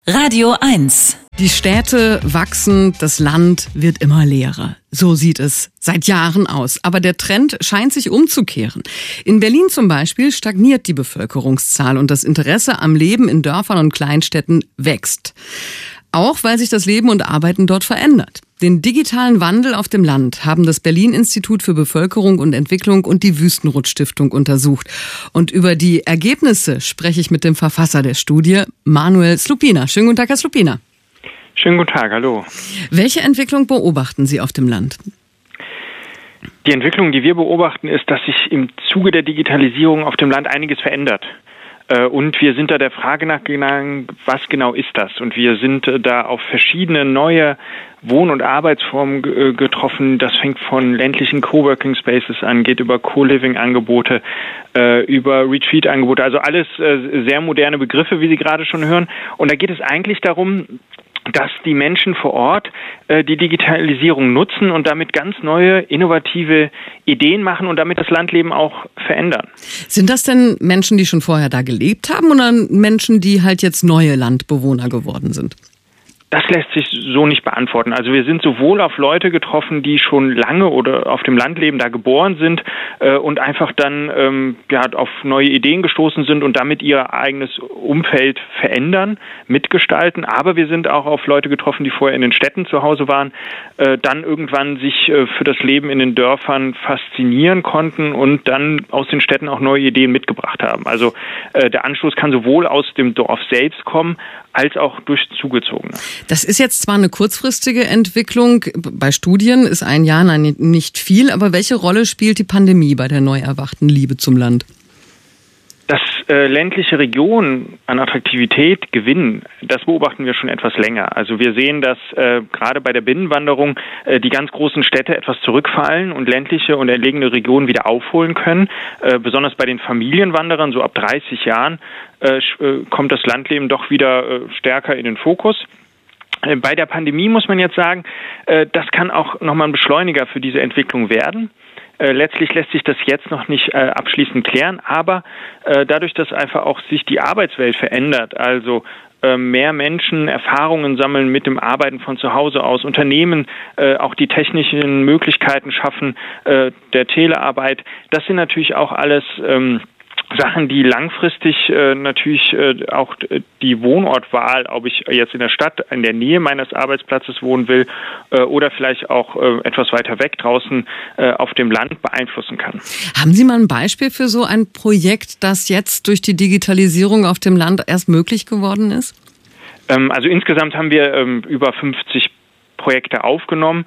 Radio 1. Die Städte wachsen, das Land wird immer leerer. So sieht es seit Jahren aus. Aber der Trend scheint sich umzukehren. In Berlin zum Beispiel stagniert die Bevölkerungszahl und das Interesse am Leben in Dörfern und Kleinstädten wächst. Auch weil sich das Leben und Arbeiten dort verändert. Den digitalen Wandel auf dem Land haben das Berlin-Institut für Bevölkerung und Entwicklung und die Wüstenrot-Stiftung untersucht. Und über die Ergebnisse spreche ich mit dem Verfasser der Studie, Manuel Slupina. Schönen guten Tag, Herr Slupina. Schönen guten Tag, hallo. Welche Entwicklung beobachten Sie auf dem Land? Die Entwicklung, die wir beobachten, ist, dass sich im Zuge der Digitalisierung auf dem Land einiges verändert. Und wir sind da der Frage nachgegangen, was genau ist das? Und wir sind da auf verschiedene neue Wohn- und Arbeitsformen getroffen. Das fängt von ländlichen Coworking Spaces an, geht über Co-Living-Angebote, über Retreat-Angebote. Also alles sehr moderne Begriffe, wie Sie gerade schon hören. Und da geht es eigentlich darum, dass die Menschen vor Ort die Digitalisierung nutzen und damit ganz neue, innovative Ideen machen und damit das Landleben auch verändern. Sind das denn Menschen, die schon vorher da gelebt haben oder Menschen, die halt jetzt neue Landbewohner geworden sind? Das lässt sich so nicht beantworten. Also wir sind sowohl auf Leute getroffen, die schon lange oder auf dem Land leben, da geboren sind und einfach dann auf neue Ideen gestoßen sind und damit ihr eigenes Umfeld verändern, mitgestalten. Aber wir sind auch auf Leute getroffen, die vorher in den Städten zu Hause waren, dann irgendwann sich für das Leben in den Dörfern faszinieren konnten und dann aus den Städten auch neue Ideen mitgebracht haben. Also der Anstoß kann sowohl aus dem Dorf selbst kommen, als auch durch Zugezogene. Das ist jetzt zwar eine kurzfristige Entwicklung, bei Studien ist ein Jahr nicht viel, aber welche Rolle spielt die Pandemie bei der neu erwachten Liebe zum Land? Dass ländliche Regionen an Attraktivität gewinnen, das beobachten wir schon etwas länger. Also wir sehen, dass gerade bei der Binnenwanderung die ganz großen Städte etwas zurückfallen und ländliche und entlegene Regionen wieder aufholen können. Besonders bei den Familienwanderern, so ab 30 Jahren, kommt das Landleben doch wieder stärker in den Fokus. Bei der Pandemie muss man jetzt sagen, das kann auch nochmal ein Beschleuniger für diese Entwicklung werden. Letztlich lässt sich das jetzt noch nicht abschließend klären, aber dadurch, dass einfach auch sich die Arbeitswelt verändert, also mehr Menschen Erfahrungen sammeln mit dem Arbeiten von zu Hause aus, Unternehmen auch die technischen Möglichkeiten schaffen der Telearbeit, das sind natürlich auch alles Sachen, die langfristig natürlich auch die Wohnortwahl, ob ich jetzt in der Stadt, in der Nähe meines Arbeitsplatzes wohnen will oder vielleicht auch etwas weiter weg draußen auf dem Land beeinflussen kann. Haben Sie mal ein Beispiel für so ein Projekt, das jetzt durch die Digitalisierung auf dem Land erst möglich geworden ist? Also insgesamt haben wir über 50 Projekte aufgenommen.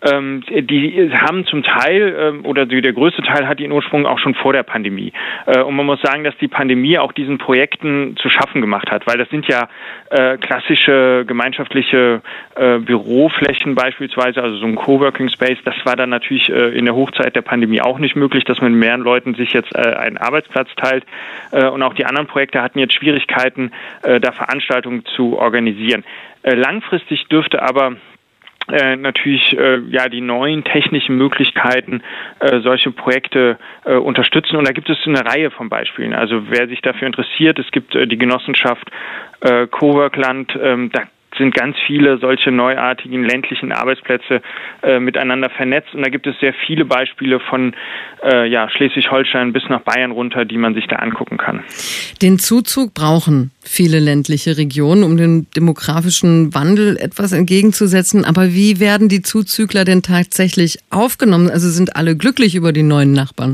Die haben zum Teil, oder der größte Teil hat ihren Ursprung auch schon vor der Pandemie. Und man muss sagen, dass die Pandemie auch diesen Projekten zu schaffen gemacht hat, weil das sind ja klassische gemeinschaftliche Büroflächen beispielsweise, also so ein Coworking Space. Das war dann natürlich in der Hochzeit der Pandemie auch nicht möglich, dass man mit mehreren Leuten sich jetzt einen Arbeitsplatz teilt. Und auch die anderen Projekte hatten jetzt Schwierigkeiten, da Veranstaltungen zu organisieren. Langfristig dürfte aber natürlich die neuen technischen Möglichkeiten solche Projekte unterstützen. Und da gibt es eine Reihe von Beispielen. Also wer sich dafür interessiert, es gibt die Genossenschaft Coworkland, da sind ganz viele solche neuartigen ländlichen Arbeitsplätze miteinander vernetzt. Und da gibt es sehr viele Beispiele von Schleswig-Holstein bis nach Bayern runter, die man sich da angucken kann. Den Zuzug brauchen viele ländliche Regionen, um dem demografischen Wandel etwas entgegenzusetzen. Aber wie werden die Zuzügler denn tatsächlich aufgenommen? Also sind alle glücklich über die neuen Nachbarn?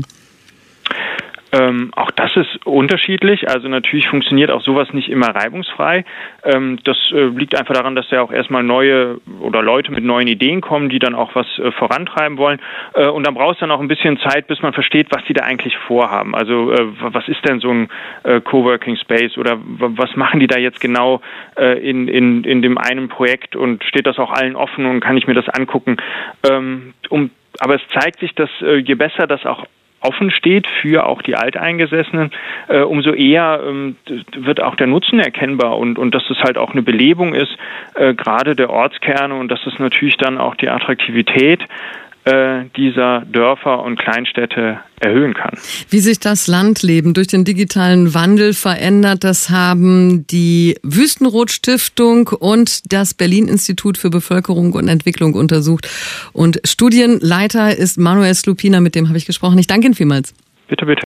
Auch das ist unterschiedlich. Also natürlich funktioniert auch sowas nicht immer reibungsfrei. Das liegt einfach daran, dass ja auch erstmal neue oder Leute mit neuen Ideen kommen, die dann auch was vorantreiben wollen. Und dann braucht es dann auch ein bisschen Zeit, bis man versteht, was die da eigentlich vorhaben. Also was ist denn so ein Coworking Space oder was machen die da jetzt genau in dem einen Projekt und steht das auch allen offen und kann ich mir das angucken? Aber es zeigt sich, dass je besser das auch offen steht für auch die Alteingesessenen, umso eher wird auch der Nutzen erkennbar und dass es halt auch eine Belebung ist, gerade der Ortskerne und dass es natürlich dann auch die Attraktivität dieser Dörfer und Kleinstädte erhöhen kann. Wie sich das Landleben durch den digitalen Wandel verändert, das haben die Wüstenrot-Stiftung und das Berlin-Institut für Bevölkerung und Entwicklung untersucht. Und Studienleiter ist Manuel Slupina, mit dem habe ich gesprochen. Ich danke Ihnen vielmals. Bitte, bitte.